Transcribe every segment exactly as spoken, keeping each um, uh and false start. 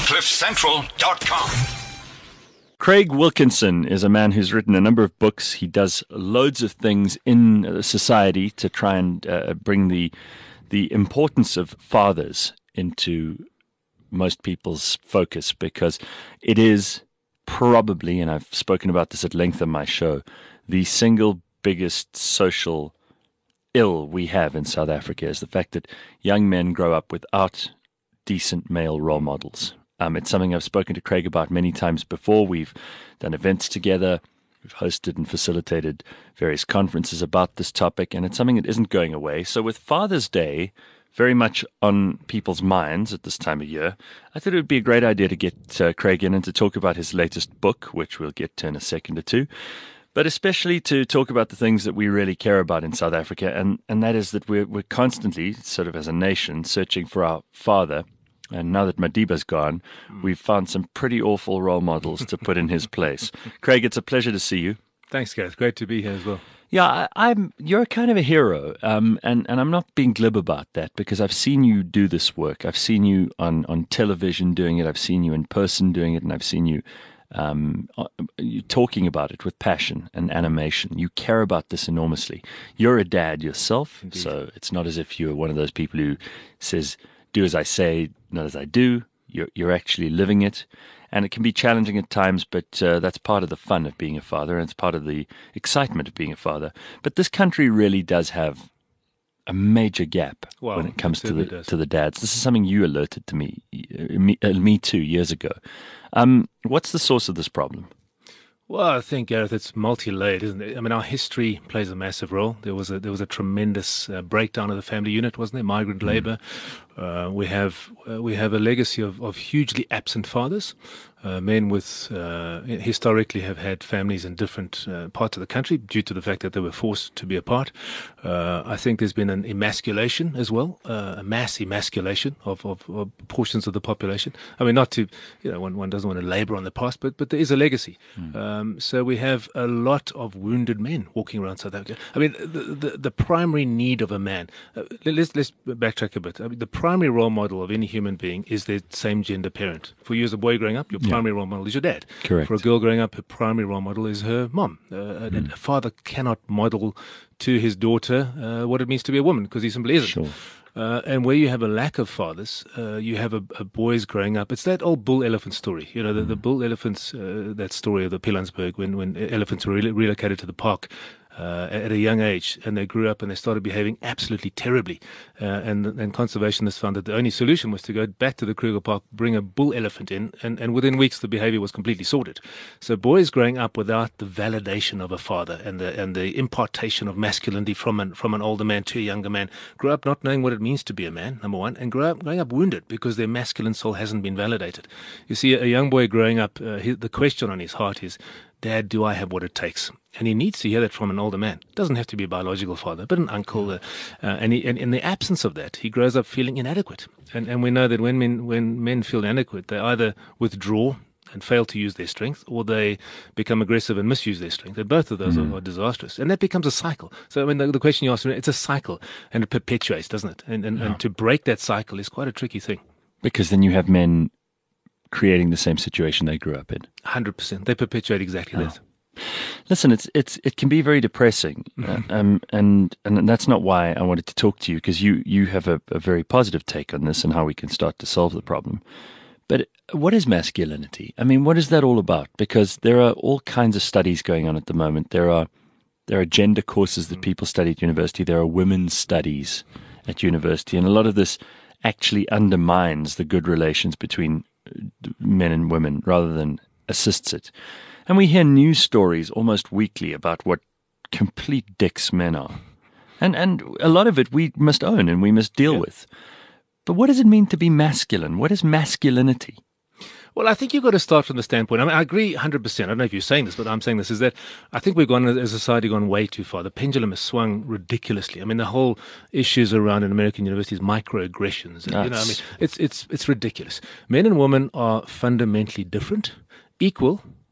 cliff central dot com. Craig Wilkinson is a man who's written a number of books. He does loads of things in society to try and uh, bring the the importance of fathers into most people's focus, because it is probably, and I've spoken about this at length on my show, the single biggest social ill we have in South Africa is the fact that young men grow up without decent male role models. Um, it's something I've spoken to Craig about many times before. We've done events together. We've hosted and facilitated various conferences about this topic, and it's something that isn't going away. So with Father's Day very much on people's minds at this time of year, I thought it would be a great idea to get uh, Craig in and to talk about his latest book, which we'll get to in a second or two, but especially to talk about the things that we really care about in South Africa, and, and that is that we're, we're constantly, sort of as a nation, searching for our father. And now that Madiba's gone, we've found some pretty awful role models to put in his place. Craig, it's a pleasure to see you. Thanks, Gareth. Great to be here as well. Yeah, I, I'm. You're kind of a hero, um, and and I'm not being glib about that, because I've seen you do this work. I've seen you on, on television doing it. I've seen you in person doing it, and I've seen you, um, you talking about it with passion and animation. You care about this enormously. You're a dad yourself, Indeed. So it's not as if you're one of those people who says, "Do as I say, not as I do." You're you're actually living it. And it can be challenging at times, but uh, that's part of the fun of being a father, and it's part of the excitement of being a father. But this country really does have a major gap well, when it comes it to the does. to the dads. This is something you alerted to me, me, uh, me too, years ago. Um, what's the source of this problem? Well, I think, Gareth, it's multi-layered, isn't it? I mean, our history plays a massive role. There was a there was a tremendous uh, breakdown of the family unit, wasn't there? Migrant mm. labour. Uh, we have uh, we have a legacy of, of hugely absent fathers. Uh, men with uh, historically have had families in different uh, parts of the country due to the fact that they were forced to be apart. Uh, I think there's been an emasculation as well, uh, a mass emasculation of, of, of portions of the population. I mean, not to, you know, one, one doesn't want to labour on the past, but but there is a legacy. Mm. Um, so we have a lot of wounded men walking around South Africa. I mean, the the, the primary need of a man. Uh, let's let's backtrack a bit. I mean, the primary role model of any human being is their same gender parent. For you as a boy growing up, your primary role model is your dad. Correct. For a girl growing up, her primary role model is her mom. Uh, mm. A father cannot model to his daughter uh, what it means to be a woman, because he simply isn't. Sure. Uh, and where you have a lack of fathers, uh, you have a, a boys growing up. It's that old bull elephant story. You know, the, the bull elephants, uh, that story of the Pilanesberg, when, when elephants were re- relocated to the park Uh, at a young age, and they grew up and they started behaving absolutely terribly. Uh, and, and conservationists found that the only solution was to go back to the Kruger Park, bring a bull elephant in, and, and within weeks the behavior was completely sorted. So boys growing up without the validation of a father and the and the impartation of masculinity from an from an older man to a younger man, grow up not knowing what it means to be a man, number one, and grow up growing up wounded because their masculine soul hasn't been validated. You see, a, a young boy growing up, uh, his, the question on his heart is, Dad, do I have what it takes? And he needs to hear that from an older man. It doesn't have to be a biological father, but an uncle. Uh, uh, and, he, and in the absence of that, he grows up feeling inadequate. And and we know that when men when men feel inadequate, they either withdraw and fail to use their strength, or they become aggressive and misuse their strength. And both of those mm. are, are disastrous. And that becomes a cycle. So, I mean, the, the question you asked me, it's a cycle, and it perpetuates, doesn't it? And, and, yeah. and to break that cycle is quite a tricky thing. Because then you have men creating the same situation they grew up in. one hundred percent. They perpetuate exactly oh. that. Listen, it's it's it can be very depressing, mm-hmm. uh, um, and and that's not why I wanted to talk to you, because you you have a, a very positive take on this and how we can start to solve the problem. But what is masculinity? I mean, what is that all about? Because there are all kinds of studies going on at the moment. There are there are gender courses that people study at university. There are women's studies at university, and a lot of this actually undermines the good relations between men and women rather than assists it. And we hear news stories almost weekly about what complete dicks men are. And and a lot of it we must own and we must deal yeah. with. But what does it mean to be masculine? What is masculinity? Well, I think you've got to start from the standpoint. I mean, I agree one hundred percent. I don't know if you're saying this, but I'm saying this, is that I think we've gone, as a society, gone way too far. The pendulum has swung ridiculously. I mean, the whole issues around in American universities, microaggressions. And, you know, I mean, it's, it's, it's ridiculous. Men and women are fundamentally different, equal,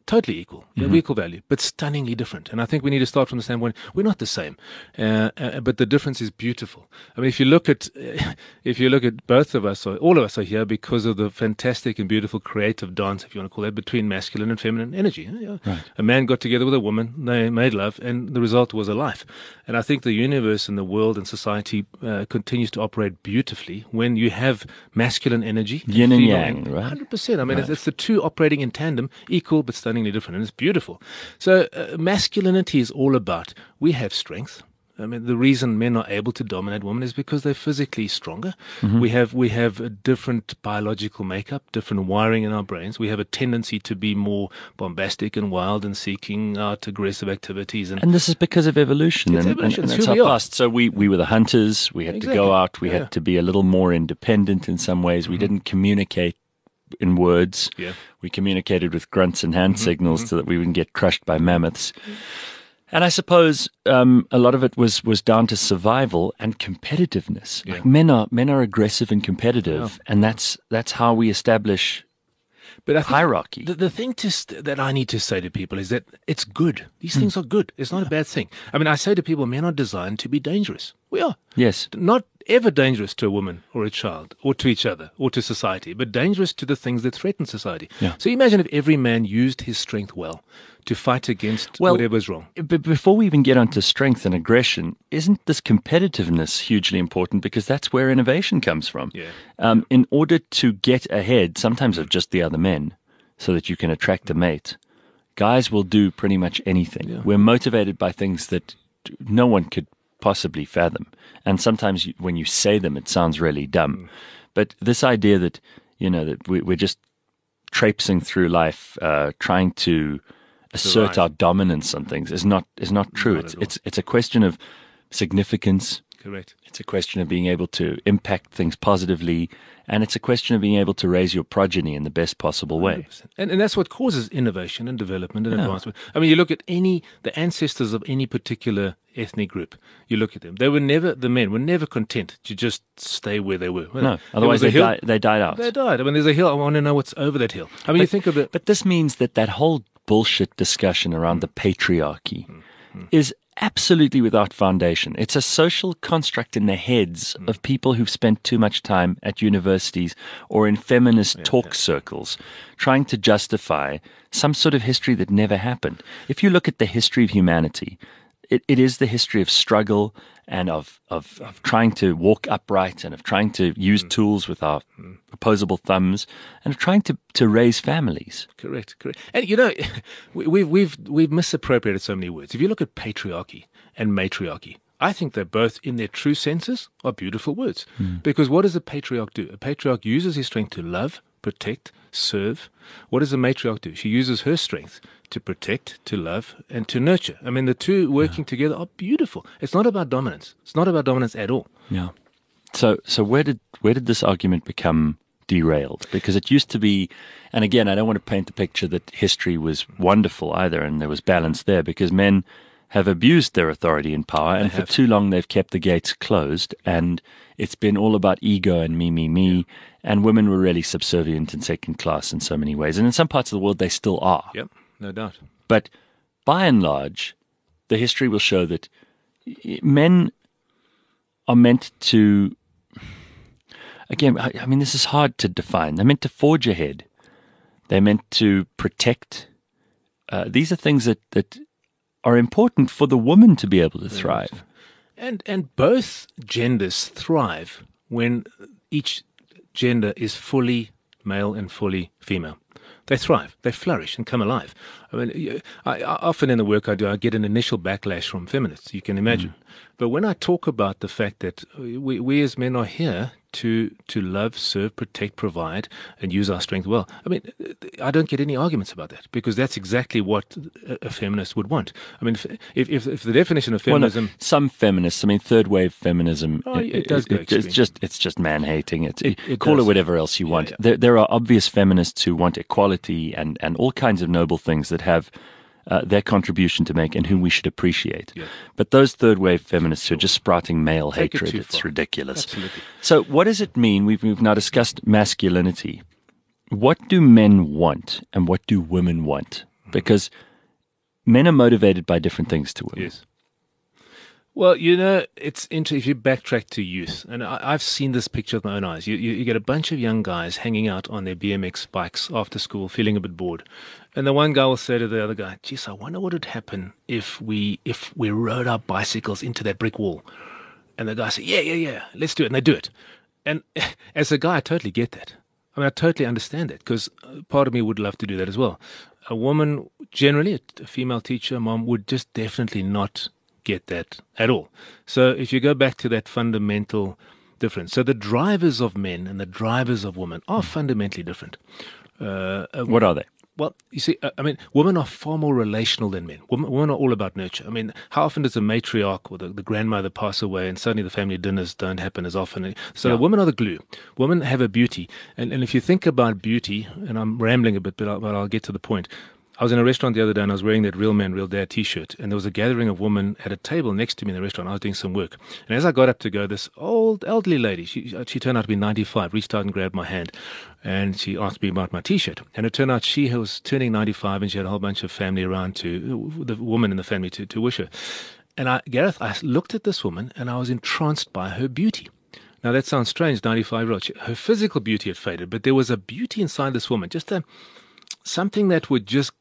totally equal, mm-hmm. of equal value, but stunningly different. And I think we need to start from the standpoint we're not the same, uh, uh, but the difference is beautiful. I mean, if you look at uh, if you look at both of us, or all of us are here because of the fantastic and beautiful creative dance, if you want to call that, between masculine and feminine energy. Yeah. Right. A man got together with a woman, they made love, and the result was a life. And I think the universe and the world and society uh, continues to operate beautifully when you have masculine energy, yin and yang, right? one hundred percent. I mean, Right. it's, it's the two operating in tandem, equal but stunningly different, and it's beautiful. So uh, masculinity is all about, we have strength. I mean, the reason men are able to dominate women is because they're physically stronger. Mm-hmm. We have we have a different biological makeup, different wiring in our brains. We have a tendency to be more bombastic and wild and seeking out aggressive activities. And, And this is because of evolution. It's and, evolution. and, and It's that's who our we are. past. So we, we were the hunters. We had Exactly. to go out. We Yeah. had to be a little more independent in some ways. We Mm-hmm. didn't communicate in words. Yeah. We communicated with grunts and hand Mm-hmm. signals so that we wouldn't get crushed by mammoths. And I suppose um, a lot of it was, was down to survival and competitiveness. Yeah. Like men are men are aggressive and competitive, and that's that's how we establish But I think hierarchy. The, the thing to st- that I need to say to people is that it's good. These things are good. It's not a bad thing. I mean, I say to people, men are designed to be dangerous. We are. Yes. Not ever dangerous to a woman or a child or to each other or to society, but dangerous to the things that threaten society. Yeah. So imagine if every man used his strength well to fight against Well, whatever's wrong. But before we even get onto strength and aggression, isn't this competitiveness hugely important? Because that's where innovation comes from. Yeah. Um, in order to get ahead, sometimes of just the other men, so that you can attract a mate, guys will do pretty much anything. Yeah. We're motivated by things that no one could possibly fathom. And sometimes you, when you say them, it sounds really dumb. Mm. But this idea that, you know, that we, we're just traipsing through life, uh, trying to assert Survive. our dominance on things is not is not true. Not it's at all. it's it's a question of significance. Correct. It's a question of being able to impact things positively, and it's a question of being able to raise your progeny in the best possible way. one hundred percent. And, and that's what causes innovation and development and Yeah. advancement. I mean, you look at any, the ancestors of any particular ethnic group, you look at them, they were never, the men were never content to just stay where they were. No, There otherwise was a they hill- die, they died out. They died. I mean, there's a hill, I want to know what's over that hill. I mean, you think of the, But this means that that whole bullshit discussion around the patriarchy is absolutely without foundation. It's a social construct in the heads of people who've spent too much time at universities or in feminist talk circles trying to justify some sort of history that never happened. If you look at the history of humanity, it, it is the history of struggle and of, of, of trying to walk upright and of trying to use tools with our opposable thumbs and of trying to, to raise families. Correct, correct. And you know, we, we've we've we've misappropriated so many words. If you look at patriarchy and matriarchy, I think they're both, in their true senses, are beautiful words. Because what does a patriarch do? A patriarch uses his strength to love, protect, serve. What does a matriarch do? She uses her strength to protect, to love, and to nurture. I mean, the two working together are beautiful. It's not about dominance. It's not about dominance at all. Yeah. So so where did where did this argument become derailed? Because it used to be, and again, I don't want to paint the picture that history was wonderful either, and there was balance there, because men have abused their authority and power, and for have. too long they've kept the gates closed, and it's been all about ego and me, me, me, and women were really subservient and second class in so many ways, and in some parts of the world they still are. Yep, no doubt. But by and large, the history will show that men are meant to, again, I, I mean, this is hard to define. They're meant to forge ahead. They're meant to protect. Uh, these are things that, that are important for the woman to be able to thrive. And and both genders thrive when each gender is fully male and fully female. They thrive, they flourish and come alive. I mean, you- I, I, often in the work I do, I get an initial backlash from feminists, you can imagine. But when I talk about the fact that we, we as men are here to to love, serve, protect, provide, and use our strength well, I mean, I don't get any arguments about that, because that's exactly what a, a feminist would want. I mean, if if, if the definition of Well, no, feminism... some feminists, I mean, third wave feminism, Oh, it does go it's extreme. just it's just man hating. It's It- it call does. it whatever else you Yeah, want. yeah. There, there are obvious feminists who want equality and and all kinds of noble things that have uh, their contribution to make and whom we should appreciate. Yeah. But those third wave feminists who are just sprouting male Take it hatred, too it's far. ridiculous. Absolutely. So, what does it mean? We've, we've now discussed masculinity. What do men want and what do women want? because men are motivated by different things to women. Yes. Well, you know, it's interesting if you backtrack to youth, and I, I've seen this picture with my own eyes. You, you, you get a bunch of young guys hanging out on their B M X bikes after school, feeling a bit bored, and the one guy will say to the other guy, "Geez, I wonder what would happen if we if we rode our bicycles into that brick wall." And the guy say, "Yeah, yeah, yeah, let's do it," and they do it. And as a guy, I totally get that. I mean, I totally understand that, because part of me would love to do that as well. A woman, generally, a female teacher, mom, would just definitely not get that at all. So if you go back to that fundamental difference, so the drivers of men and the drivers of women are fundamentally different. Uh, What are they? Well, you see, uh, I mean, women are far more relational than men. Women, women are all about nurture. I mean, how often does a matriarch or the, the grandmother pass away and suddenly the family dinners don't happen as often? So Yeah. the women are the glue. Women have a beauty. And, and if you think about beauty, and I'm rambling a bit, but I'll, but I'll get to the point. I was in a restaurant the other day and I was wearing that Real Man, Real Dad t-shirt, and there was a gathering of women at a table next to me in the restaurant. I was doing some work. And as I got up to go, this old elderly lady, she, she turned out to be ninety-five, reached out and grabbed my hand. And she asked me about my t-shirt. And it turned out she was turning ninety-five and she had a whole bunch of family around to, the woman in the family to, to wish her. And I, Gareth, I looked at this woman and I was entranced by her beauty. Now that sounds strange, ninety-five-year-old. Her physical beauty had faded, but there was a beauty inside this woman, just a something that would just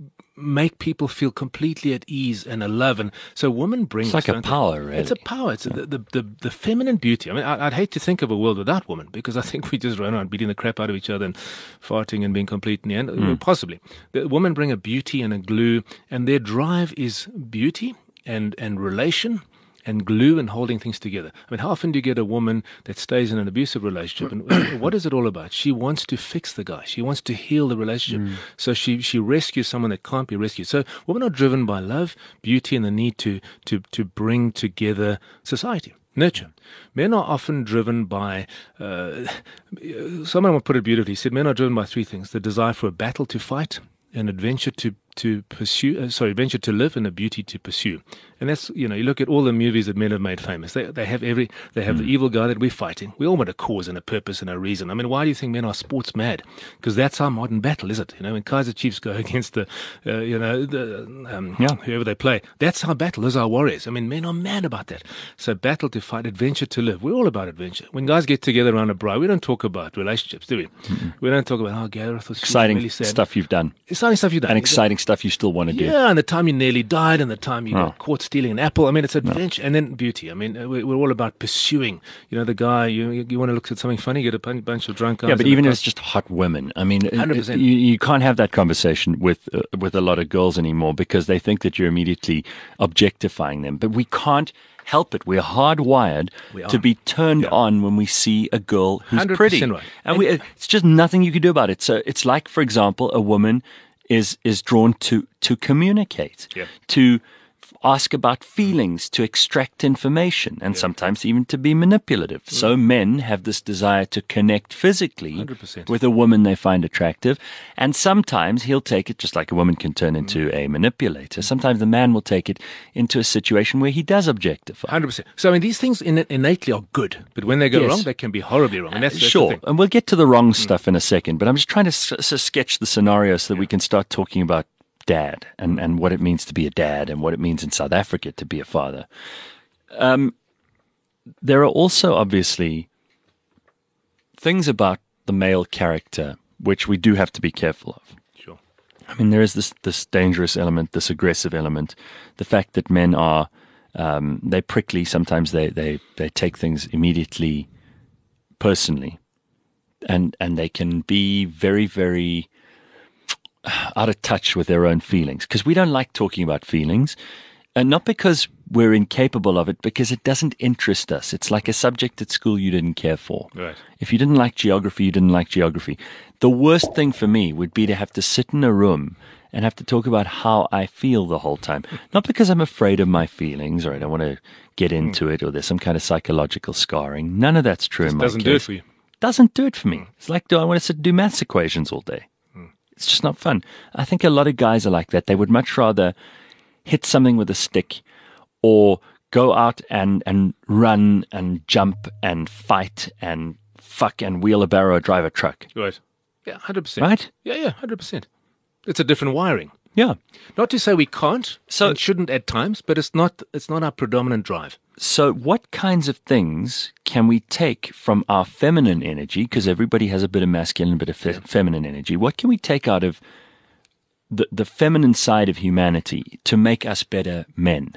make people feel completely at ease and a love. And so women bring It's like this, a don't they? power, really. It's a power. It's the, the, the, the feminine beauty. I mean, I, I'd hate to think of a world without women, because I think we just run around beating the crap out of each other and farting and being complete in the end. Mm. Possibly. The women bring a beauty and a glue, and their drive is beauty and, and relation and glue and holding things together. I mean, how often do you get a woman that stays in an abusive relationship? And what is it all about? She wants to fix the guy. She wants to heal the relationship. Mm. So she, she rescues someone that can't be rescued. So women are driven by love, beauty, and the need to, to, to bring together society. Nurture. Men are often driven by, uh, someone will put it beautifully, he said men are driven by three things: the desire for a battle to fight, an adventure to to pursue, uh, sorry, adventure to live, and a beauty to pursue. And that's, you know, you look at all the movies that men have made famous. They they have every, they have mm. the evil guy that we're fighting. We all want a cause and a purpose and a reason. I mean, why do you think men are sports mad? Because that's our modern battle, is it? You know, when Kaiser Chiefs go against the, uh, you know, the, um, yeah. whoever they play, that's our battle. Those are our warriors. I mean, men are mad about that. So battle to fight, adventure to live. We're all about adventure. When guys get together around a braai, we don't talk about relationships, do we? Mm-mm. We don't talk about, oh, Gareth was exciting really sad. stuff you've done. Exciting stuff you've done. And exciting stuff you still want to do. Yeah, and the time you nearly died, and the time you oh. got caught stealing an apple. I mean, it's adventure, no. and then beauty. I mean, we're, we're all about pursuing. You know, the guy, you you want to look at something funny, get a bunch of drunk guys. Yeah, but even if it's just hot women, I mean, one hundred percent. You, you can't have that conversation with uh, with a lot of girls anymore, because they think that you're immediately objectifying them. But we can't help it. We're hardwired we to be turned yeah. on when we see a girl who's pretty. Right. And, and we, it's just nothing you can do about it. So it's like, for example, a woman is is drawn to to communicate, yeah. to ask about feelings, to extract information, and yeah. sometimes even to be manipulative. Mm. So men have this desire to connect physically one hundred percent with a woman they find attractive, and sometimes he'll take it, just like a woman can turn into mm. a manipulator. Sometimes the man will take it into a situation where he does objectify. one hundred percent. So I mean, these things in, innately are good, but when they go yes. wrong, they can be horribly wrong. And that's, uh, that's sure, the thing. And we'll get to the wrong mm. stuff in a second, but I'm just trying to s- s- sketch the scenario so that yeah. we can start talking about dad and, and what it means to be a dad and what it means in South Africa to be a father. Um, there are also obviously things about the male character which we do have to be careful of. Sure. I mean, there is this this dangerous element, this aggressive element, the fact that men are um, they're prickly. Sometimes they, they, they take things immediately personally, and and they can be very, very out of touch with their own feelings, because we don't like talking about feelings, and not because we're incapable of it, because it doesn't interest us. It's like a subject at school you didn't care for. Right. If you didn't like geography, you didn't like geography. The worst thing for me would be to have to sit in a room and have to talk about how I feel the whole time. Not because I'm afraid of my feelings or I don't want to get into mm. it or there's some kind of psychological scarring. None of that's true Just in my doesn't case. do it for you. Doesn't do it for me. It's like, do I want to sit and do maths equations all day? It's just not fun. I think a lot of guys are like that. They would much rather hit something with a stick or go out and, and run and jump and fight and fuck and wheel a barrow or drive a truck. Right. Yeah, one hundred percent. Right? Yeah, yeah, one hundred percent. It's a different wiring. Yeah. Not to say we can't, So- and shouldn't at times, but it's not it's not our predominant drive. So, what kinds of things can we take from our feminine energy? Because everybody has a bit of masculine, a bit of fe- feminine energy. What can we take out of the, the feminine side of humanity to make us better men?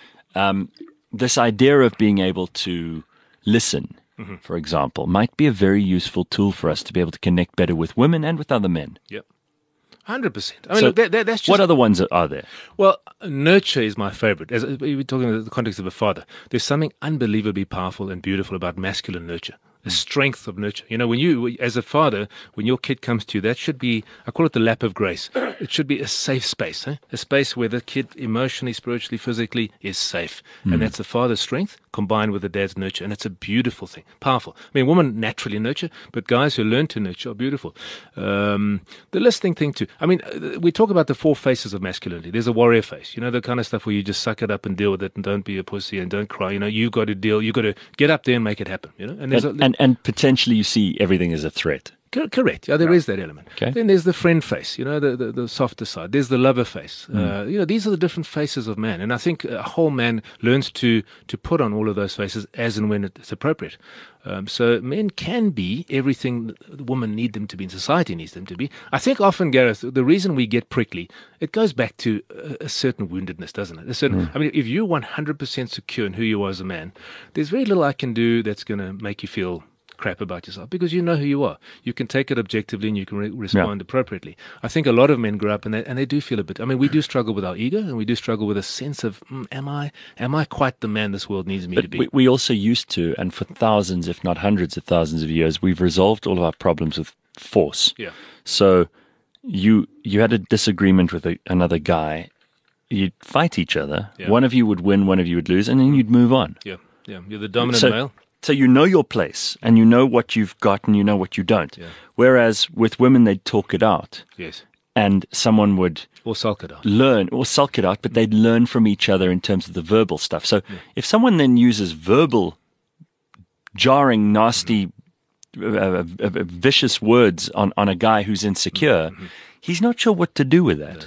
Um, this idea of being able to listen, Mm-hmm. for example, might be a very useful tool for us to be able to connect better with women and with other men. Yep. one hundred percent. I mean, So look, that, that, that's just... what other ones are there? Well, nurture is my favorite. As we're talking in the context of a father, there's something unbelievably powerful and beautiful about masculine nurture, the strength of nurture. You know, when you, as a father, when your kid comes to you, that should be, I call it the lap of grace. It should be a safe space, eh? A space where the kid emotionally, spiritually, physically is safe. And that's the father's strength combined with the dad's nurture. And it's a beautiful thing, powerful. I mean, women naturally nurture, but guys who learn to nurture are beautiful. Um, the listening thing too. I mean, uh, we talk about the four faces of masculinity. There's a warrior face, you know, the kind of stuff where you just suck it up and deal with it and don't be a pussy and don't cry. You know, you've got to deal, you've got to get up there and make it happen, you know. And there's And, a, and, and potentially you see everything as a threat. Cor- Correct. Yeah, there is that element. Okay. Then there's the friend face, you know, the, the, the softer side. There's the lover face. Mm. Uh, you know, these are the different faces of man. And I think a whole man learns to to put on all of those faces as and when it's appropriate. Um, so men can be everything the women need them to be and society needs them to be. I think often, Gareth, the reason we get prickly, it goes back to a, a certain woundedness, doesn't it? A certain, I mean, if you're one hundred percent secure in who you are as a man, there's very little I can do that's going to make you feel crap about yourself because you know who you are. You can take it objectively and you can re- respond appropriately. I think a lot of men grow up and they, and they do feel a bit. I mean, we do struggle with our ego and we do struggle with a sense of, mm, am I am I quite the man this world needs me to But be? we, we also used to, and for thousands, if not hundreds of thousands of years, we've resolved all of our problems with force. Yeah. So you you had a disagreement with a, another guy, you'd fight each other. Yeah. One of you would win, one of you would lose, and then you'd move on. Yeah, yeah. You're the dominant So, male. so you know your place, and you know what you've got, and you know what you don't. Yeah. Whereas with women, they'd talk it out, Yes. and someone would Or sulk it out. learn or sulk it out, but they'd learn from each other in terms of the verbal stuff. So if someone then uses verbal, jarring, nasty, uh, uh, uh, vicious words on, on a guy who's insecure, he's not sure what to do with that.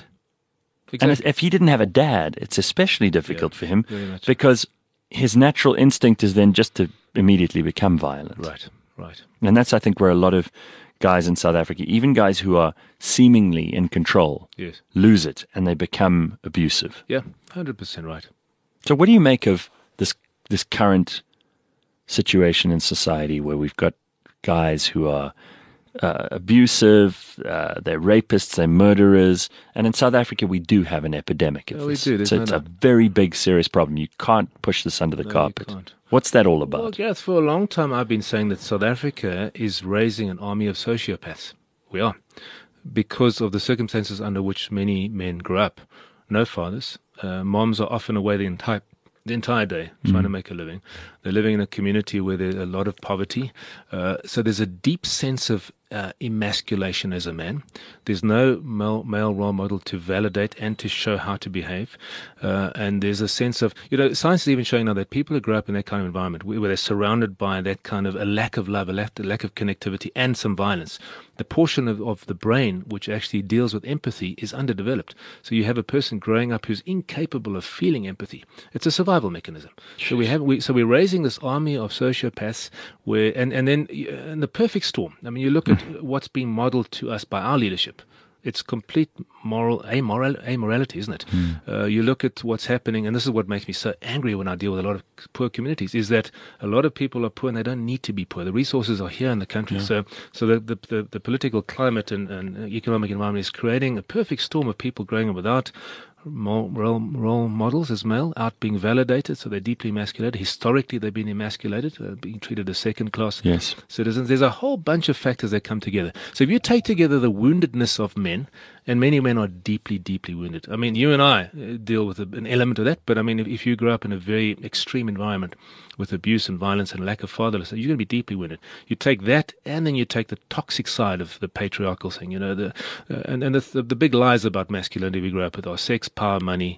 And if, Exactly. if he didn't have a dad, it's especially difficult Yeah, for him very much. because his natural instinct is then just to immediately become violent. Right, right. And that's, I think, where a lot of guys in South Africa, even guys who are seemingly in control, Yes. lose it and they become abusive. Yeah, one hundred percent right. So what do you make of this this current situation in society where we've got guys who are uh, abusive, uh, they're rapists, they're murderers, and in South Africa we do have an epidemic of Yeah, we this. do, there's So no it's a doubt. very big, serious problem. You can't push this under the No, you carpet. can't. What's that all Well, about? Gareth, for a long time I've been saying that South Africa is raising an army of sociopaths. We are. Because of the circumstances under which many men grow up. No fathers. Uh, moms are often away the entire the entire day trying to make a living. They're living in a community where there's a lot of poverty. Uh, so there's a deep sense of uh, emasculation as a man. There's no male, male role model to validate and to show how to behave. Uh, and there's a sense of, you know, science is even showing now that people who grow up in that kind of environment, where where they're surrounded by that kind of a lack of love, a lack, a lack of connectivity and some violence, the portion of, of the brain which actually deals with empathy is underdeveloped. So you have a person growing up who's incapable of feeling empathy. It's a survival mechanism. So we have, we, so we're raising this army of sociopaths where, and, and then uh, in the perfect storm. I mean, you look at what's being modeled to us by our leadership. It's complete moral amoral, amorality, isn't it? Uh, you look at what's happening, and this is what makes me so angry when I deal with a lot of poor communities, is that a lot of people are poor and they don't need to be poor. The resources are here in the country. So so the, the, the, the political climate and, and economic environment is creating a perfect storm of people growing up without Role, role, role models as male, out being validated, so they're deeply emasculated. Historically, they've been emasculated, uh, being treated as second-class Yes. citizens. There's a whole bunch of factors that come together. So if you take together the woundedness of men, and many men are deeply, deeply wounded. I mean, you and I uh, deal with a, an element of that, but I mean, if, if you grow up in a very extreme environment with abuse and violence and lack of fatherless, you're going to be deeply wounded. You take that, and then you take the toxic side of the patriarchal thing, you know, the uh, and, and the, the, the big lies about masculinity we grow up with are sex, power, money,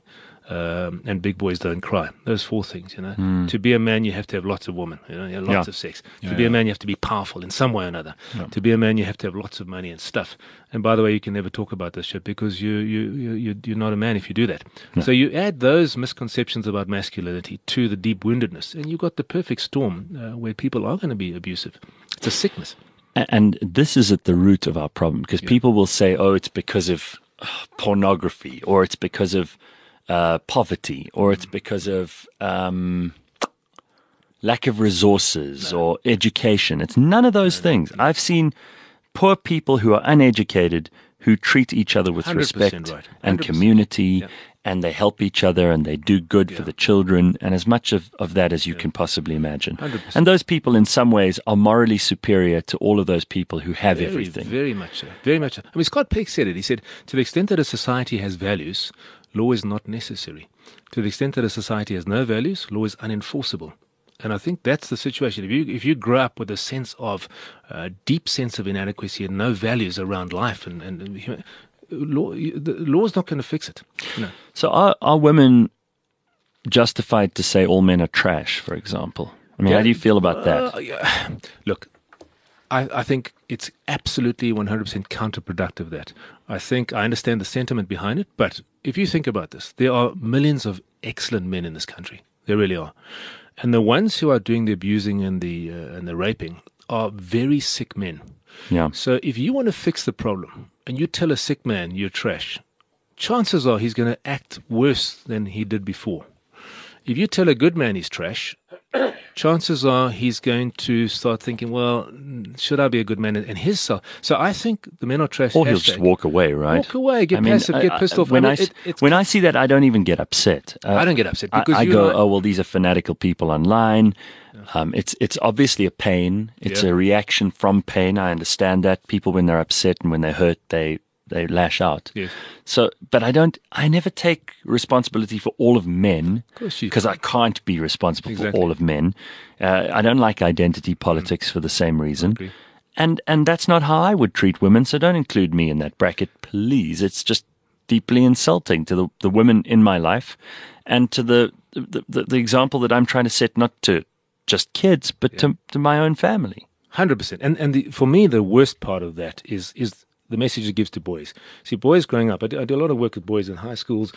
um, and big boys don't cry. Those four things, you know. Mm. To be a man, you have to have lots of women, you know, you have lots Yeah. of sex. Yeah, to be yeah. a man, you have to be powerful in some way or another. Yeah. To be a man, you have to have lots of money and stuff. And by the way, you can never talk about this shit because you you you you- you're not a man if you do that. No. So you add those misconceptions about masculinity to the deep woundedness, and you've got the perfect storm uh, where people are going to be abusive. It's a sickness. A- And this is at the root of our problem because people will say, oh, it's because of uh, pornography, or it's because of uh, poverty, or it's because of um, lack of resources or education. It's none of those things. I've seen poor people who are uneducated who treat each other with one hundred percent respect right. and one hundred percent. community, Yeah. and they help each other and they do good for Yeah. the children, and as much of, of that as you can possibly imagine. one hundred percent. And those people, in some ways, are morally superior to all of those people who have Very, everything. Very much so. Very much so. I mean, Scott Peck said it. He said, to the extent that a society has values, law is not necessary. To the extent that a society has no values, law is unenforceable. And I think that's the situation. If you if you grow up with a sense of uh, deep sense of inadequacy and no values around life, and, and, and human- law, you- the law is not going to fix it. You know. So are, are women justified to say all men are trash, for example? I mean, how do you feel about that? Uh, yeah. Look, I, I think it's absolutely one hundred percent counterproductive that. I think I understand the sentiment behind it, but if you think about this, there are millions of excellent men in this country. There really are. And the ones who are doing the abusing and the uh, and the raping are very sick men. Yeah. So if you want to fix the problem and you tell a sick man you're trash, chances are he's going to act worse than he did before. If you tell a good man he's trash, chances are he's going to start thinking, well, should I be a good man? And his self. So I think the men are trash. Or he'll hashtag. just walk away, right? Walk away, get I mean, passive, get I- pissed I- off. When I I, mean, s- it- it's- when I see that, I don't even get upset. Uh, I don't get upset I, because I you go, and I- oh well, these are fanatical people online. Um, it's it's obviously a pain. It's Yeah. a reaction from pain. I understand that people, when they're upset and when they're hurt, they they lash out. Yes. So, but I don't. I never take responsibility for all of men course you because I can't be responsible Exactly. for all of men. Uh, I don't like identity politics for the same reason. agree. And and that's not how I would treat women. So don't include me in that bracket, please. It's just deeply insulting to the, the women in my life, and to the the, the the example that I'm trying to set, not to just kids, but to to my own family. Hundred percent, and and the, for me, the worst part of that is is the message it gives to boys. See, boys growing up, I do, I do a lot of work with boys in high schools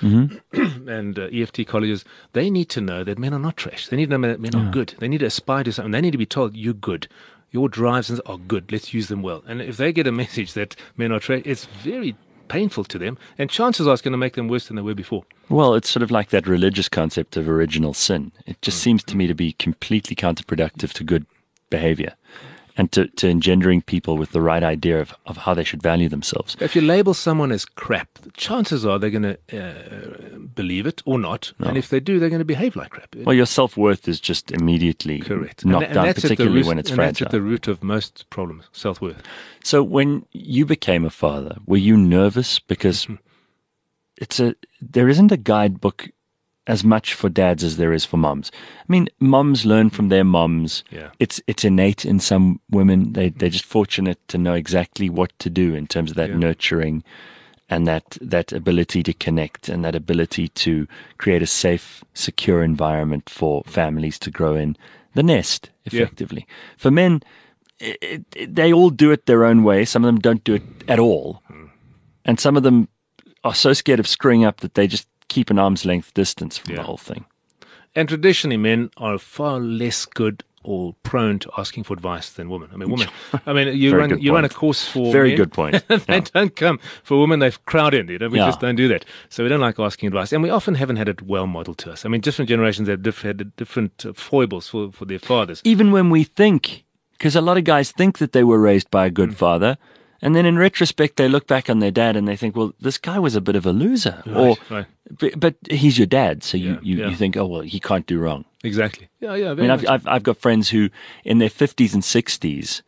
and uh, E F T colleges. They need to know that men are not trash. They need to know that men are good. They need to aspire to something. They need to be told, "You're good. Your drives are good. Let's use them well." And if they get a message that men are trash, it's very painful to them, and chances are it's going to make them worse than they were before. Well, it's sort of like that religious concept of original sin. It just seems to me to be completely counterproductive to good behavior and to, to engendering people with the right idea of, of how they should value themselves. If you label someone as crap, chances are they're going to uh, believe it or not. And if they do, they're going to behave like crap. Well, your self-worth is just immediately Correct. knocked and, down, and that's at the particularly root- when it's and that's fragile. at the root of most problems, self-worth. So when you became a father, were you nervous? Because Mm-hmm. it's a there isn't a guidebook as much for dads as there is for moms. I mean, moms learn from their moms. Yeah. It's it's innate in some women. They they're just fortunate to know exactly what to do in terms of that Yeah. nurturing and that that ability to connect and that ability to create a safe, secure environment for families to grow in. The nest, Yeah. effectively. For men, it, it, they all do it their own way. Some of them don't do it at all. And some of them are so scared of screwing up that they just keep an arm's length distance from the Yeah. whole thing. And traditionally, men are far less good or prone to asking for advice than women. I mean, women. I mean, you Very run good you run a point. course for Very men. good point. they Yeah. don't come for women. They crowd in. You know, we Yeah. just don't do that. So we don't like asking advice, and we often haven't had it well modeled to us. I mean, different generations have diff- had different uh, foibles for for their fathers. Even when we think, because a lot of guys think that they were raised by a good Mm. father, and then in retrospect they look back on their dad and they think, well, this guy was a bit of a loser. or right. but, but he's your dad, so you, Yeah, you, yeah. you think, oh, well, he can't do wrong. Exactly. Yeah, yeah. I Very mean, I've, much. I've I've got friends who, in their fifties and sixties,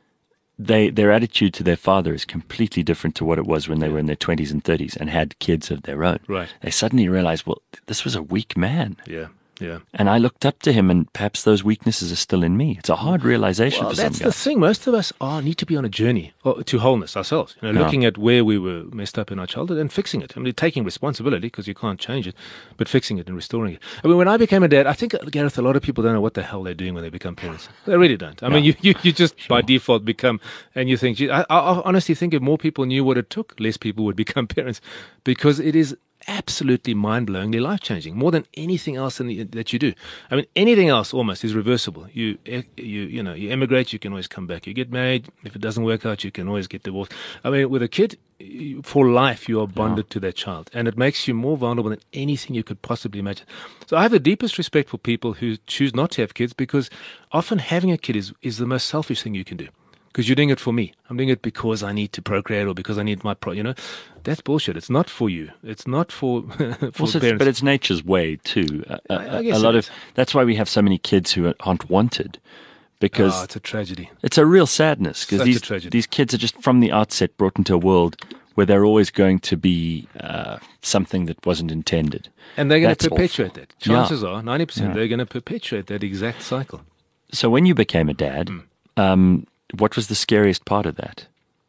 they their attitude to their father is completely different to what it was when they were in their twenties and thirties and had kids of their own. Right. They suddenly realize, well, this was a weak man. Yeah. Yeah. And I looked up to him, and perhaps those weaknesses are still in me. It's a hard realization Well, for some that's the guys. thing. Most of us are need to be on a journey or to wholeness ourselves. You know, Yeah. looking at where we were messed up in our childhood and fixing it. I mean, taking responsibility because you can't change it, but fixing it and restoring it. I mean, when I became a dad, I think, uh, Gareth, a lot of people don't know what the hell they're doing when they become parents. They really don't. I mean, you, you, you just by default become, and you think, gee, I, I honestly think if more people knew what it took, less people would become parents, because it is absolutely mind-blowingly life-changing, more than anything else in the, that you do. I mean, anything else almost is reversible. You, you, you know, you emigrate, you can always come back. You get married, if it doesn't work out, you can always get divorced. I mean, with a kid, you- for life, you are bonded to that child, and it makes you more vulnerable than anything you could possibly imagine. So I have the deepest respect for people who choose not to have kids, because often having a kid is, is the most selfish thing you can do. Because you're doing it for me. I'm doing it because I need to procreate or because I need my pro. You know, that's bullshit. It's not for you. It's not for for Also, parents. but it's nature's way too. A, a, I- I guess a lot it of is. that's why we have so many kids who aren't wanted, because Oh, it's a tragedy. it's a real sadness. Because Such a these tragedy. these kids are just from the outset brought into a world where they're always going to be uh, something that wasn't intended. And they're going That's to perpetuate awful. that. Chances Yeah. are, ninety percent, Yeah. they're going to perpetuate that exact cycle. So when you became a dad, Hmm. um, what was the scariest part of that?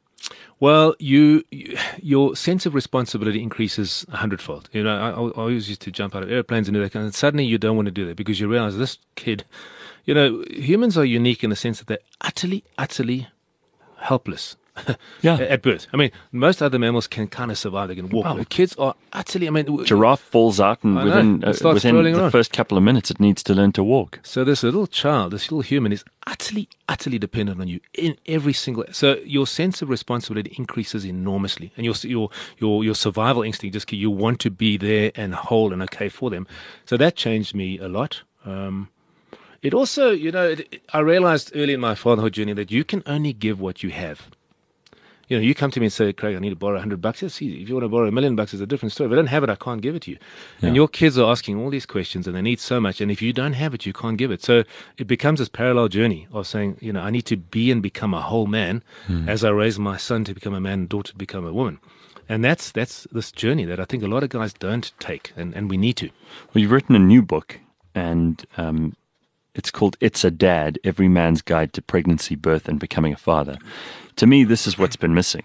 Well, you, you your sense of responsibility increases a hundredfold. You know, I, I always used to jump out of airplanes and do that kind of. And suddenly, you don't want to do that because you realize this kid. You know, humans are unique in the sense that they're utterly, utterly helpless. Yeah. At birth. I mean, most other mammals can kind of survive. They can walk. Oh. Kids are utterly. I mean, w- Giraffe falls out, and I know. within It uh, starts within rolling the around. first couple of minutes, it needs to learn to walk. So this little child, this little human, is utterly, utterly dependent on you in every single. So your sense of responsibility increases enormously, and your your your your survival instinct just you want to be there and whole and okay for them. So that changed me a lot. Um, it also, you know, it, it- I realized early in my fatherhood journey that you can only give what you have. You know, you come to me and say, Craig, I need to borrow a hundred bucks. Yes, easy. If you want to borrow a million bucks, it's a different story. If I don't have it, I can't give it to you. Yeah. And your kids are asking all these questions and they need so much. And if you don't have it, you can't give it. So it becomes this parallel journey of saying, you know, I need to be and become a whole man as I raise my son to become a man and daughter to become a woman. And that's that's this journey that I think a lot of guys don't take, and, and we need to. Well, you've written a new book, and um, it's called It's a Dad, Every Man's Guide to Pregnancy, Birth, and Becoming a Father. To me, this is what's been missing,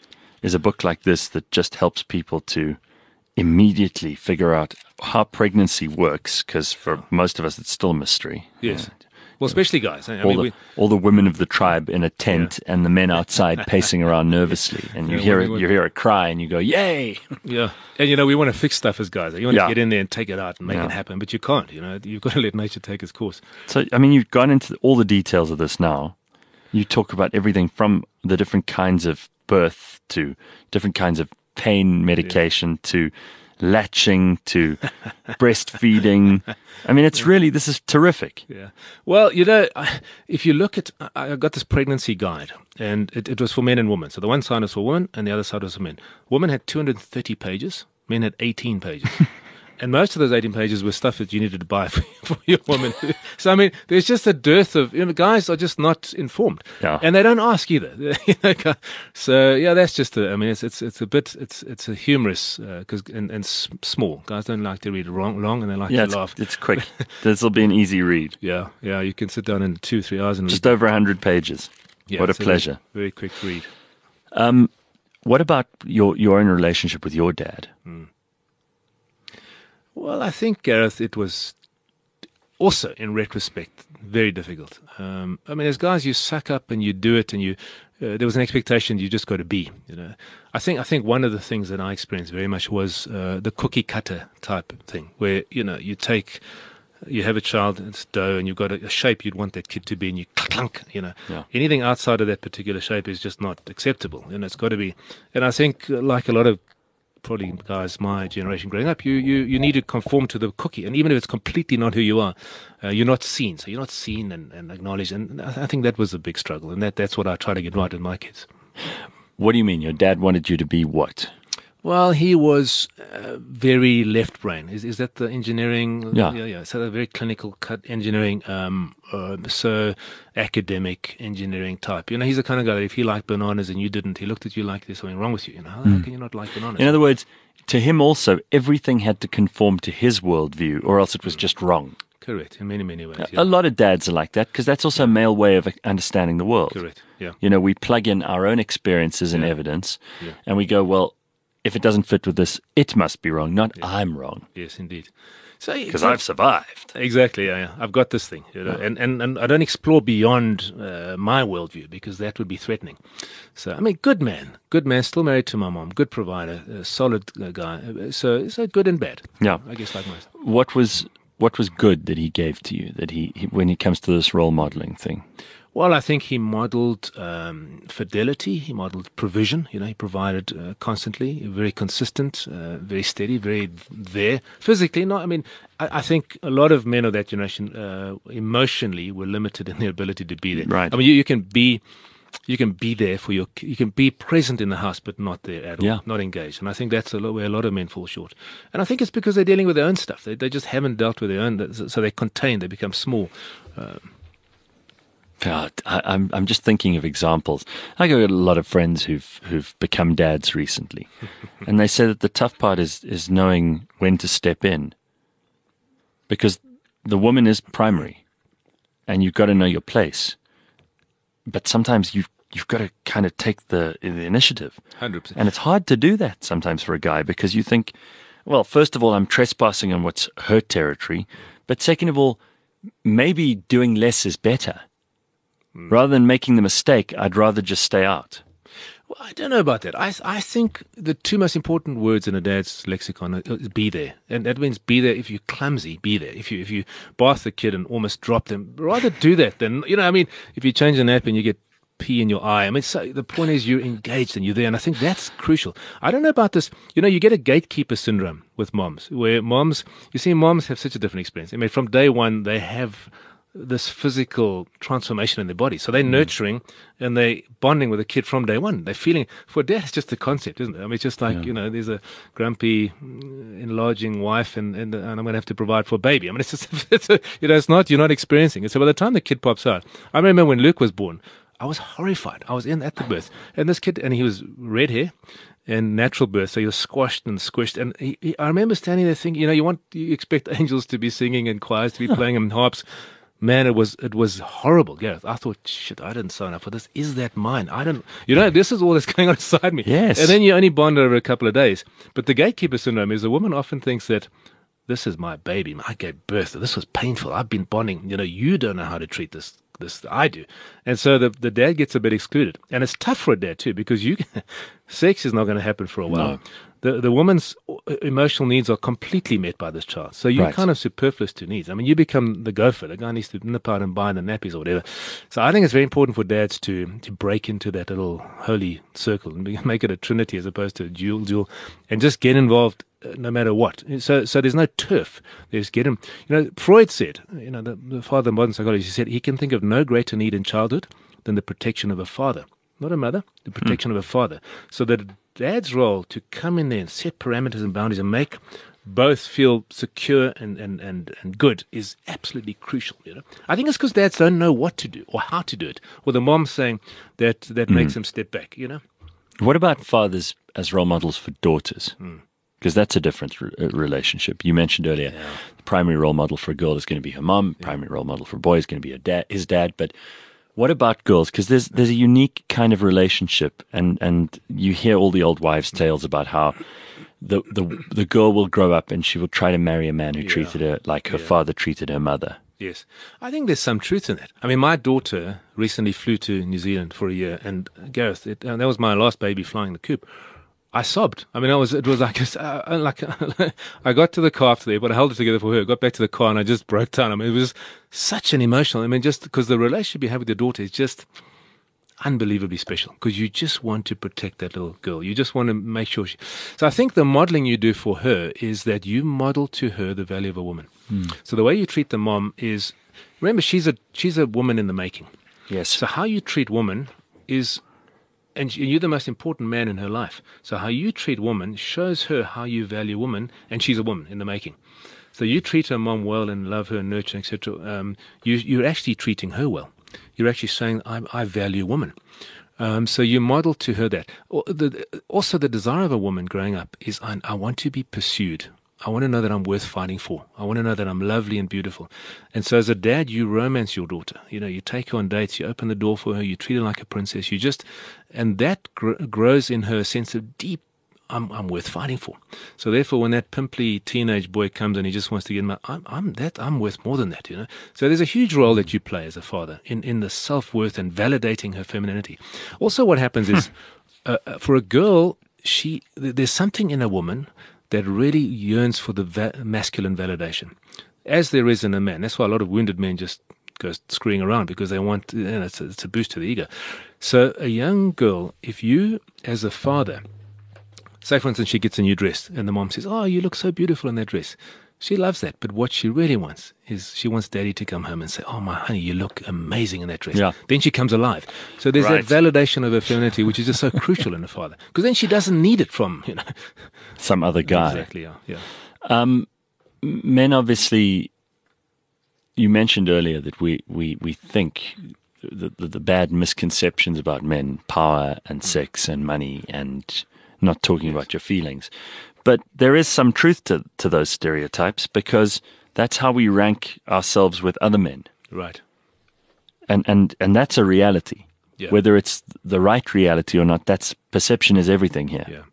is a book like this that just helps people to immediately figure out how pregnancy works, because for most of us, it's still a mystery. Yes. Well, especially guys. I All, mean, the, we, all the women of the tribe in a tent and the men outside pacing around nervously, and you Yeah, hear when it, we- you hear a cry, and you go, "Yay!" yeah. And, you know, we want to fix stuff as guys. You want Yeah. to get in there and take it out and make Yeah. it happen, but you can't. You know, you've got to let nature take its course. So, I mean, you've gone into all the details of this now. You talk about everything from the different kinds of birth to different kinds of pain medication to latching to breastfeeding. I mean, it's really, this is terrific. Yeah. Well, you know, I- if you look at, I I got this pregnancy guide, and it, it was for men and women. So the one side was for women, and the other side was for men. Women had two hundred thirty pages. Men had eighteen pages. And most of those eighteen pages were stuff that you needed to buy for, for your woman. So, I mean, there's just a dearth of, you know, guys are just not informed. Yeah. And they don't ask either. You know, so, yeah, that's just, a, I mean, it's it's it's a bit, it's it's a humorous, uh, cause, and, and s- small. Guys don't like to read long, long and they like Yeah, to it's, laugh. it's quick. This will be an easy read. Yeah, yeah, you can sit down in two, three hours and Just read. over one hundred pages. Yeah, What a it's pleasure. Very, very quick read. What about your, your own relationship with your dad? Well, I think, Gareth, it was also, in retrospect, very difficult. Um, I mean, as guys, you suck up and you do it, and you uh, there was an expectation you just got to be. You know, I think I think one of the things that I experienced very much was uh, the cookie cutter type thing, where you know you take. You have a child, it's dough, and you've got a, a shape you'd want that kid to be, and you clunk, you know. Yeah. Anything outside of that particular shape is just not acceptable, and it's got to be. And I think, uh, like a lot of probably guys my generation growing up, you, you, you need to conform to the cookie, and even if it's completely not who you are, uh, you're not seen. So you're not seen and, and acknowledged, and I I think that was a big struggle, and that, that's what I try to get right in my kids. What do you mean? Your dad wanted you to be what? Well, he was uh, very left brain. Is is that the engineering? Yeah. yeah, yeah. So a very clinical cut engineering, um, uh, so academic engineering type. You know, he's the kind of guy that if he liked bananas and you didn't, he looked at you like there's something wrong with you. You know, how, how can you not like bananas? In other words, to him also, everything had to conform to his worldview, or else it was just wrong. Correct, in many, many ways. A Yeah. lot of dads are like that because that's also a male way of understanding the world. Correct, yeah. You know, we plug in our own experiences and Yeah. evidence, Yeah. and we go, well, if it doesn't fit with this, it must be wrong, not I'm wrong. Yes, indeed. So Because so- I've survived. Exactly, yeah, yeah. I've got this thing, you know, and, and, and I don't explore beyond uh, my worldview because that would be threatening. So, I mean, good man, good man, still married to my mom, good provider, a solid uh, guy. Uh, So, so good and bad. Yeah. I guess like most. What was what was good that he gave to you? That he, he when it comes to this role modeling thing? Well, I think he modeled um, fidelity. He modeled provision. You know, he provided uh, constantly, very consistent, uh, very steady, very there physically. Not, I mean, I, I think a lot of men of that generation uh, emotionally were limited in their ability to be there. Right. I mean, you, you can be, you can be there for your, you can be present in the house, but not there at all, Yeah. not engaged. And I think that's a lot where a lot of men fall short. And I think it's because they're dealing with their own stuff. They they just haven't dealt with their own, so they contain, they become small. God, I, I'm I'm just thinking of examples. I got a lot of friends who've who've become dads recently, and they say that the tough part is is knowing when to step in, because the woman is primary, and you've got to know your place. But sometimes you've you've got to kind of take the the initiative, one hundred percent. and it's hard to do that sometimes for a guy because you think, well, first of all, I'm trespassing on what's her territory, but second of all, maybe doing less is better. Rather than making the mistake, I'd rather just stay out. Well, I don't know about that. I I think the two most important words in a dad's lexicon are is be there, and that means be there. If you're clumsy, be there. If you if you bath the kid and almost drop them, rather do that than you know. I mean, if you change a nap and you get pee in your eye, I mean, so the point is you're engaged and you're there, and I think that's crucial. I don't know about this. You know, you get a gatekeeper syndrome with moms, where moms, you see, moms have such a different experience. I mean, from day one they have this physical transformation in their body. So they're nurturing and they're bonding with the kid from day one. They're feeling, for dad, it's just a concept, isn't it? I mean, it's just like, you know, there's a grumpy, mm, enlarging wife and, and, and I'm going to have to provide for a baby. I mean, it's just, it's a, you know, it's not, you're not experiencing it. So by the time the kid pops out, I remember when Luke was born, I was horrified. I was in at the birth. And this kid, and he was red hair and natural birth, so he was squashed and squished. And he, he, I remember standing there thinking, you know, you want, you expect angels to be singing and choirs to be playing and harps. Man, it was it was horrible, Gareth. I thought, shit, I didn't sign up for this. Is that mine? I don't, you know, this is all that's going on inside me. Yes. And then you only bond over a couple of days. But the gatekeeper syndrome is a woman often thinks that this is my baby. I gave birth. This was painful. I've been bonding. You know, you don't know how to treat this. This I do. And so the the dad gets a bit excluded. And it's tough for a dad too, because you sex is not going to happen for a while. No. The the woman's emotional needs are completely met by this child. So you're Right. kind of superfluous to needs. I mean, you become the gopher. The guy needs to nip out and buy the nappies or whatever. So I think it's very important for dads to to break into that little holy circle and make it a trinity as opposed to a dual dual, and just get involved uh, no matter what. So so there's no turf. There's get him. You know, Freud said, you know, the, the father of modern psychology, he said he can think of no greater need in childhood than the protection of a father. Not a mother, the protection of a father. So that dad's role to come in there and set parameters and boundaries and make both feel secure and, and, and, and good is absolutely crucial. You know, I think it's because dads don't know what to do or how to do it, or the mom's saying that that makes them step back. You know, What about fathers as role models for daughters? Because that's a different re- uh, relationship. You mentioned earlier, the primary role model for a girl is going to be her mom. Primary role model for a boy is going to be her dad, his dad. But what about girls? Because there's there's a unique kind of relationship, and, and you hear all the old wives' tales about how the the the girl will grow up and she will try to marry a man who Yeah. treated her like her Yeah. father treated her mother. yes, I think there's some truth in that. I mean, my daughter recently flew to New Zealand for a year, and Gareth, it, and that was my last baby flying the coop. I sobbed. I mean, I was. It was like, uh, like I got to the car after there, but I held it together for her. Got back to the car, and I just broke down. I mean, it was such an emotional. I mean, just because the relationship you have with your daughter is just unbelievably special. Because you just want to protect that little girl. You just want to make sure she. So I think the modeling you do for her is that you model to her the value of a woman. So the way you treat the mom is, remember, she's a she's a woman in the making. Yes. So how you treat woman is and you're the most important man in her life. So how you treat woman shows her how you value woman, and she's a woman in the making. So you treat her mom well and love her and nurture, et cetera. Um, you, you're actually treating her well. You're actually saying, I, I value woman. Um, so you model to her that. Also, the desire of a woman growing up is, I, I want to be pursued. I want to know that I'm worth fighting for. I want to know that I'm lovely and beautiful. And so as a dad, you romance your daughter. You know, you take her on dates, you open the door for her, you treat her like a princess. You just, and that gr- grows in her a sense of deep, I'm, I'm worth fighting for. So therefore, when that pimply teenage boy comes and he just wants to get him, I'm, I'm that, I'm worth more than that, you know. So there's a huge role that you play as a father in, in the self-worth and validating her femininity. Also, what happens is, uh, for a girl, she, there's something in a woman that really yearns for the va- masculine validation, as there is in a man. That's why a lot of wounded men just go screwing around, because they want, you know, it's a, it's a boost to the ego. So a young girl, if you, as a father, say for instance she gets a new dress and the mom says, oh, you look so beautiful in that dress. She loves that, but what she really wants is she wants daddy to come home and say, oh, my honey, you look amazing in that dress. Yeah. Then she comes alive. So there's Right. that validation of her femininity, which is just so crucial in a father, because then she doesn't need it from, you know. Some other guy. Exactly, yeah. yeah. Um, men, obviously, you mentioned earlier that we, we, we think the, the, the bad misconceptions about men, power and sex and money and not talking about your feelings. But there is some truth to, to those stereotypes, because that's how we rank ourselves with other men. Right. And, and, and that's a reality. Yeah. Whether it's the right reality or not, that's perception is everything here. Yeah.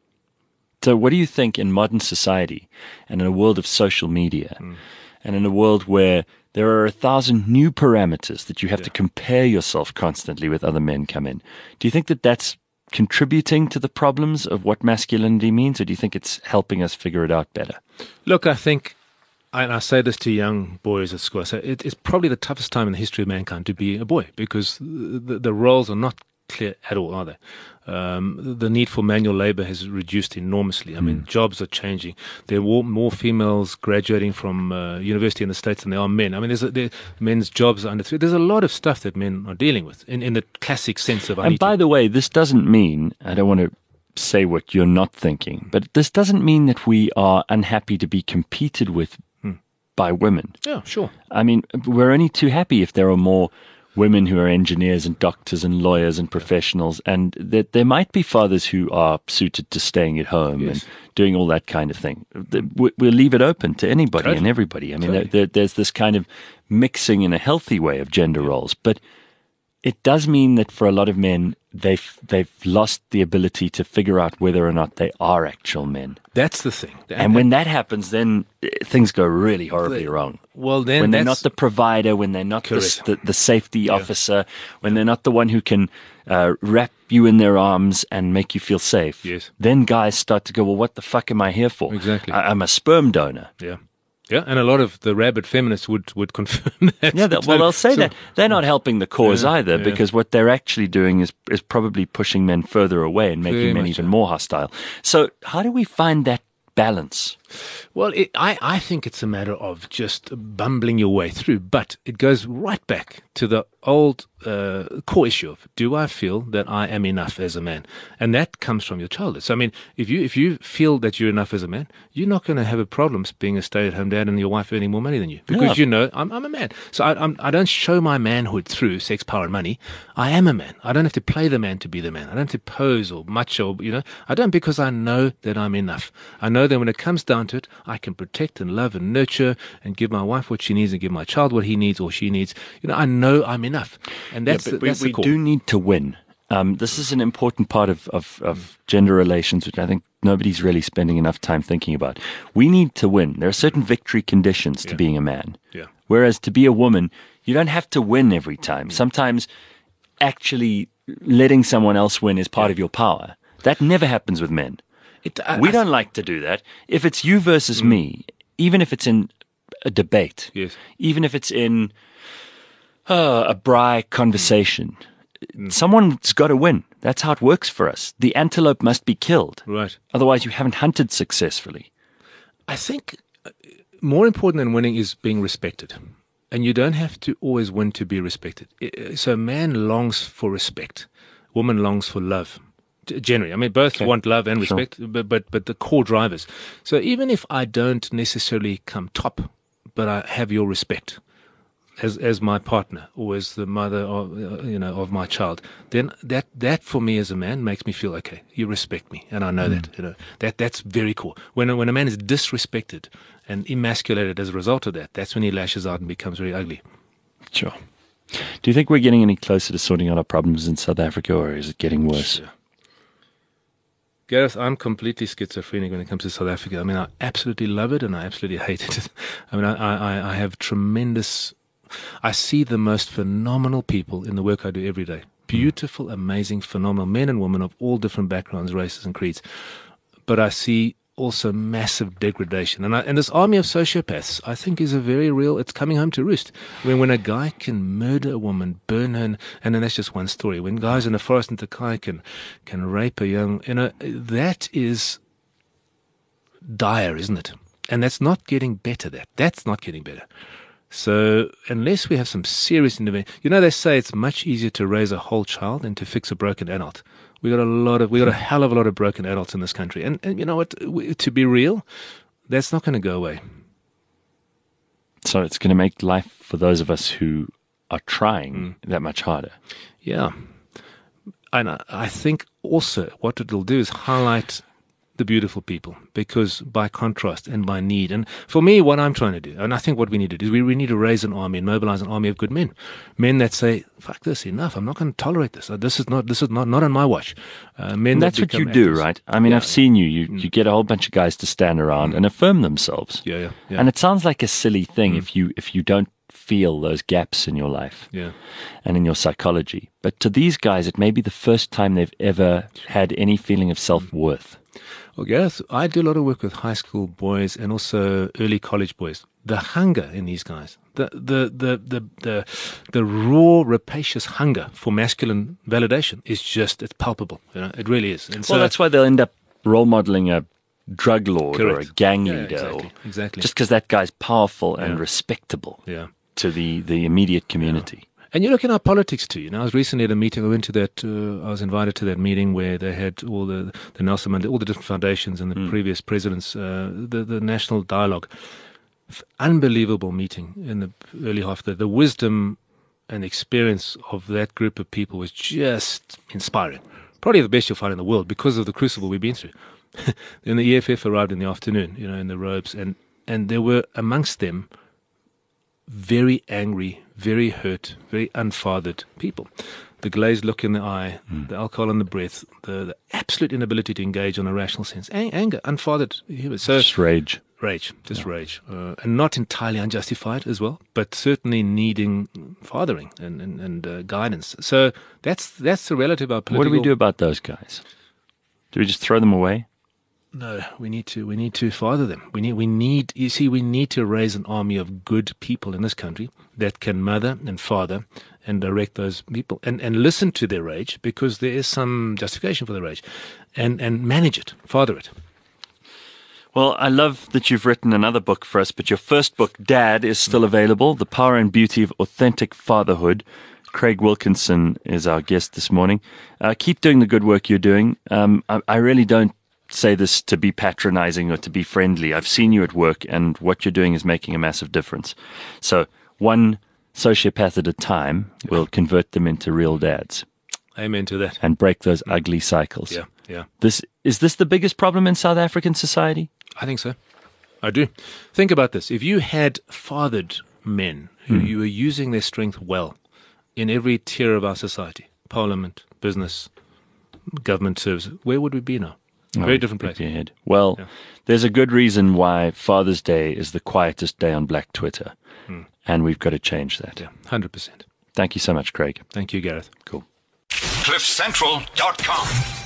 So what do you think in modern society and in a world of social media mm. and in a world where there are a thousand new parameters that you have yeah. to compare yourself constantly with other men come in, do you think that that's contributing to the problems of what masculinity means, or do you think it's helping us figure it out better? Look, I think, and I say this to young boys at school, I say it, it's probably the toughest time in the history of mankind to be a boy, because the, the roles are not clear at all, are they? Um, the need for manual labor has reduced enormously. I mean, mm. jobs are changing. There are more, more females graduating from uh, university in the States than there are men. I mean, there's a, there, men's jobs are under threat. There's a lot of stuff that men are dealing with in, in the classic sense of I And need by to. the way, this doesn't mean, I don't want to say what you're not thinking, but this doesn't mean that we are unhappy to be competed with mm. by women. Yeah, sure. I mean, we're only too happy if there are more women who are engineers and doctors and lawyers and professionals, and that there might be fathers who are suited to staying at home yes. and doing all that kind of thing. We'll leave it open to anybody totally. and everybody. I mean, totally. there, there's this kind of mixing in a healthy way of gender yeah. roles, but it does mean that for a lot of men, they've they've lost the ability to figure out whether or not they are actual men. That's the thing. And, and when that happens, then things go really horribly the, wrong. Well, then when they're that's, not the provider, when they're not the, the, the safety yeah. officer, when they're not the one who can uh, wrap you in their arms and make you feel safe, yes. then guys start to go, well, what the fuck am I here for? Exactly. I, I'm a sperm donor. Yeah. Yeah, and a lot of the rabid feminists would, would confirm that. Yeah, well, they'll say so, that. They're not helping the cause yeah, either, yeah. because what they're actually doing is is probably pushing men further away and making Very men much even so. more hostile. So how do we find that balance? Well, it, I, I think it's a matter of just bumbling your way through, but it goes right back to the old uh, core issue of, do I feel that I am enough as a man? And that comes from your childhood. So, I mean, if you if you feel that you're enough as a man, you're not going to have a problem being a stay-at-home dad and your wife earning more money than you, because yeah. you know, I'm, I'm a man. So I, I'm, I don't show my manhood through sex, power, and money. I am a man. I don't have to play the man to be the man. I don't have to pose or macho, you know. I don't, because I know that I'm enough. I know that when it comes down to it, I can protect and love and nurture and give my wife what she needs and give my child what he needs or she needs. You know, I know I'm enough. And that's, yeah, but the, that's we, the core. We do need to win. Um, this is an important part of, of, of gender relations, which I think nobody's really spending enough time thinking about. We need to win. There are certain victory conditions to yeah. being a man. Yeah. Whereas to be a woman, you don't have to win every time. Sometimes actually letting someone else win is part yeah. of your power. That never happens with men. It, I, we I, don't like to do that. If it's you versus mm. me, even if it's in a debate, yes. even if it's in uh, a braai conversation, mm. someone's got to win. That's how it works for us. The antelope must be killed. Right. Otherwise, you haven't hunted successfully. I think more important than winning is being respected. And you don't have to always win to be respected. So a man longs for respect. Woman longs for love. Generally, I mean, both Okay. want love and Sure. respect, but, but but the core drivers. So even if I don't necessarily come top, but I have your respect as as my partner or as the mother of uh, you know of my child, then that that for me as a man makes me feel okay. You respect me, and I know Mm. that. You know that that's very cool. When a, when a man is disrespected and emasculated as a result of that, that's when he lashes out and becomes very ugly. Sure. Do you think we're getting any closer to sorting out our problems in South Africa, or is it getting worse? Sure. Gareth, I'm completely schizophrenic when it comes to South Africa. I mean, I absolutely love it and I absolutely hate it. I mean, I, I, I have tremendous... I see the most phenomenal people in the work I do every day. Beautiful, amazing, phenomenal men and women of all different backgrounds, races and creeds. But I see also massive degradation. And, I, and this army of sociopaths, I think, is a very real... It's coming home to roost. I mean, when a guy can murder a woman, burn her, and, and then that's just one story. When guys in the forest in Takai can, can rape a young... You know, that is dire, isn't it? And that's not getting better, that. That's not getting better. So unless we have some serious intervention... You know, they say it's much easier to raise a whole child than to fix a broken adult. We got a lot of, we got a hell of a lot of broken adults in this country, and, and you know what? We, to be real, that's not going to go away. So it's going to make life for those of us who are trying Mm. that much harder. Yeah, and I, I think also what it'll do is highlight the beautiful people, because by contrast and by need, and for me, what I'm trying to do, and I think what we need to do is we, we need to raise an army and mobilize an army of good men, men that say, "Fuck this, enough! I'm not going to tolerate this. This is not, this is not, not on my watch." Uh, men And that that's what you become do, actors. right? I mean, Yeah, I've seen you. You you get a whole bunch of guys to stand around and affirm themselves. Yeah, yeah, yeah. And it sounds like a silly thing if you if you don't feel those gaps in your life yeah. and in your psychology. But to these guys, it may be the first time they've ever had any feeling of self-worth. Well, Gareth, I do a lot of work with high school boys and also early college boys. The hunger in these guys, the the the the the, the raw, rapacious hunger for masculine validation is just, it's palpable. You know, it really is. And Well, that's why they'll end up role modeling a drug lord or a Correct. gang Yeah, leader, exactly, or exactly. just because that guy's powerful and Yeah. respectable yeah. to the, the immediate community. And you look in our politics too. You know, I was recently at a meeting. I went to that. Uh, I was invited to that meeting where they had all the the Nelson Mandela, all the different foundations and the Mm. previous presidents. Uh, the the national dialogue, F- unbelievable meeting in the early half. The the wisdom and experience of that group of people was just inspiring. Probably the best you'll find in the world because of the crucible we've been through. Then the E F F arrived in the afternoon, you know, in the robes, and and there were amongst them very angry, very hurt, very unfathered people. The glazed look in the eye, Mm. the alcohol in the breath, the, the absolute inability to engage on a rational sense, Ang- anger, unfathered humor. So Just rage. rage, just rage, uh, and not entirely unjustified as well, but certainly needing fathering and and, and uh, guidance. So that's that's the relative of our political. What do we do about those guys? Do we just throw them away? No, we need to we need to father them. We need we need you see we need to raise an army of good people in this country that can mother and father and direct those people and, and listen to their rage, because there is some justification for their rage, and, and manage it, father it. Well, I love that you've written another book for us, but your first book, Dad, is still available. The Power and Beauty of Authentic Fatherhood. Craig Wilkinson is our guest this morning. Uh, keep doing the good work you're doing. Um, I, I really don't say this to be patronizing or to be friendly. I've seen you at work, and what you're doing is making a massive difference. So one sociopath at a time will convert them into real dads Amen to that. and break those ugly cycles. Yeah, yeah. This is this the biggest problem in South African society? I think so. I do. Think about this. If you had fathered men who you were using their strength well in every tier of our society, parliament, business, government service, where would we be now? Very different place. Your head. Well, Yeah. there's a good reason why Father's Day is the quietest day on Black Twitter, and we've got to change that. Yeah, one hundred percent. Thank you so much, Craig. Thank you, Gareth. Cool. cliff central dot com